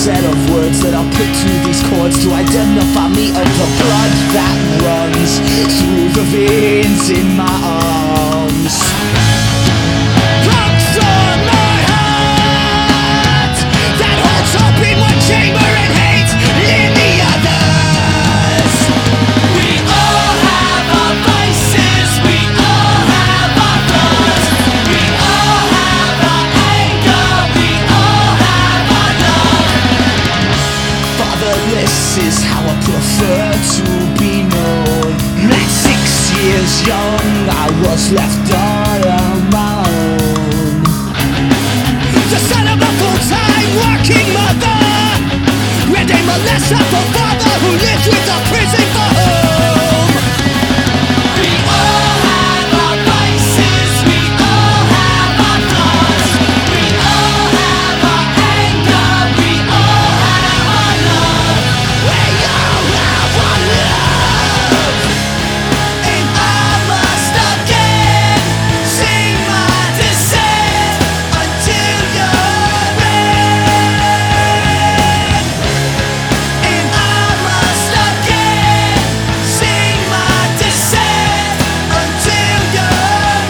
set of words that I'll put to these chords to identify me of the blood that runs through the veins in my arms. Punks on my heart that holds hope in one chamber and hate in the others. We all have our vices, we all have our flaws, we all have our anger, we all have our love. Fatherless is how I prefer to be known. At 6 years young, I was left all on my own. The son of a full-time working mother and a molester for father who lives with a prison for home. We all have our vices, we all have our flaws, we all have our anger, we all have our love. We all have our love. And I must again sing my descent until you're in. And I must again sing my descent until you're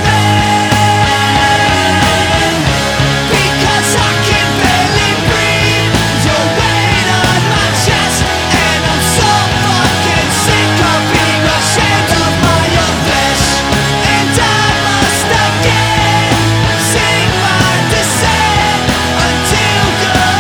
in. Because I can barely breathe, your weight on my chest, and I'm so fucking sick of being ashamed of my own flesh. And I must again sing my descent until you're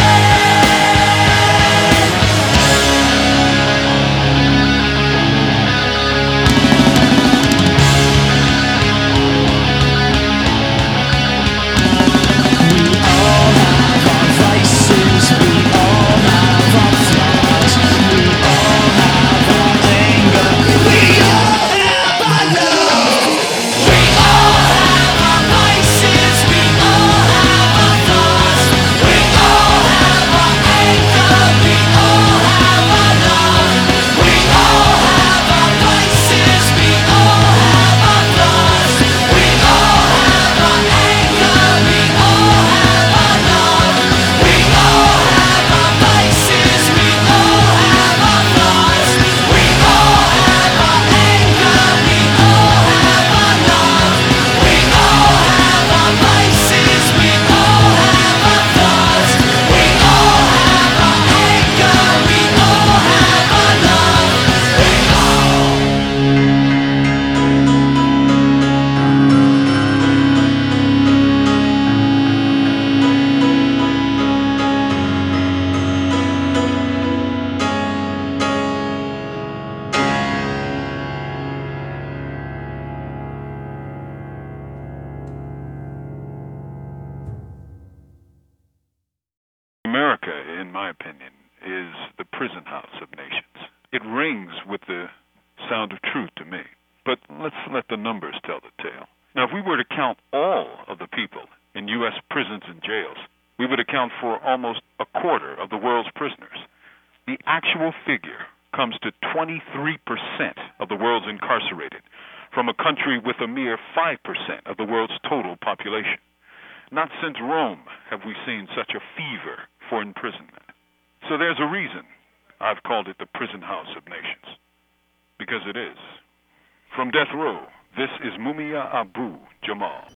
We all have our vices, we all have our flaws, we all have our anger, we all have our love. We all have our vices, we all have our flaws, we all have our anger, we all have our love. We all have our vices, we all have our flaws, we all have our anger, we all have our love. We all have our vices, we all have our flaws, we all have our anger, we all have our love. We all have our vices, we all have our flaws, we all have our anger, we all have our love. We all. America, in my opinion, is the prison house of nations. It rings with the sound of truth to me. But let's let the numbers tell the tale. Now, if we were to count all of the people in U.S. prisons and jails, we would account for almost a quarter of the world's prisoners. The actual figure comes to 23% of the world's incarcerated, from a country with a mere 5% of the world's total population. Not since Rome have we seen such a fever for imprisonment. So there's a reason I've called it the prison house of nations. Because it is. From death row, this is Mumia Abu Jamal.